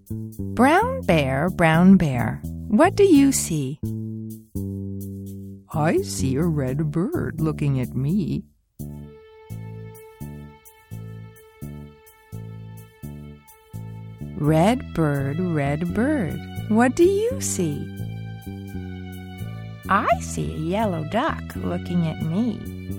Brown bear, what do you see? I see a red bird looking at me. Red bird, what do you see? I see a yellow duck looking at me.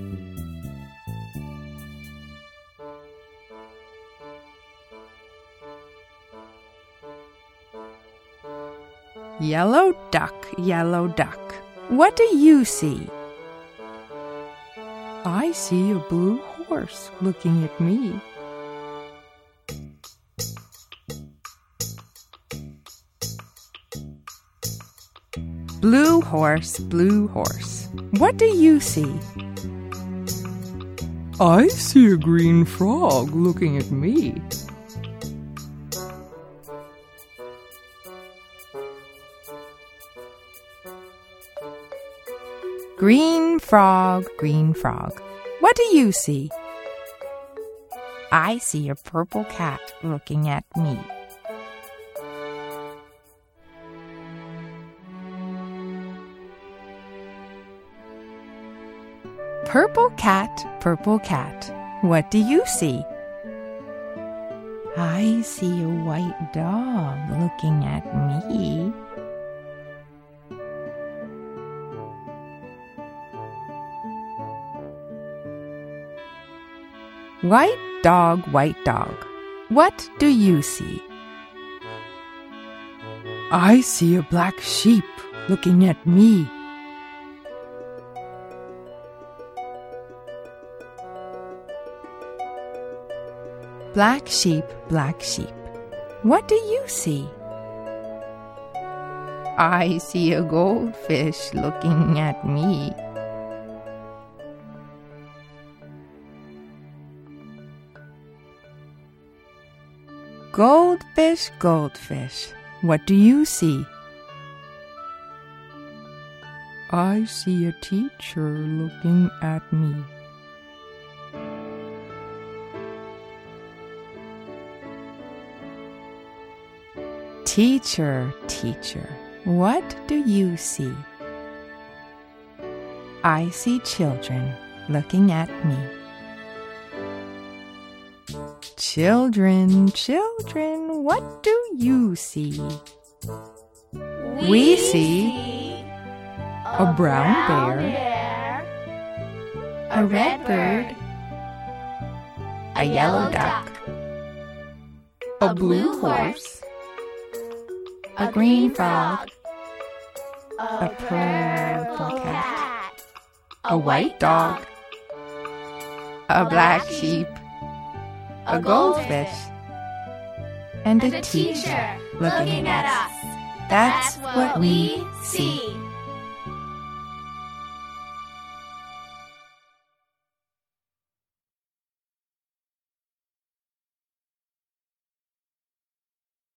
Yellow duck, what do you see? I see a blue horse looking at me. Blue horse, what do you see? I see a green frog looking at me. Green frog, what do you see? I see a purple cat looking at me. Purple cat, what do you see? I see a white dog looking at me. White dog, what do you see? I see a black sheep looking at me. Black sheep, what do you see? I see a goldfish looking at me. Goldfish, what do you see? I see a teacher looking at me. Teacher, what do you see? I see children looking at me. Children, what do you see? We see a brown bear, a red bird, a yellow duck, a blue horse, a green frog, a purple cat, a white dog, a black sheep, a goldfish, and a teacher looking at us. That's what we see.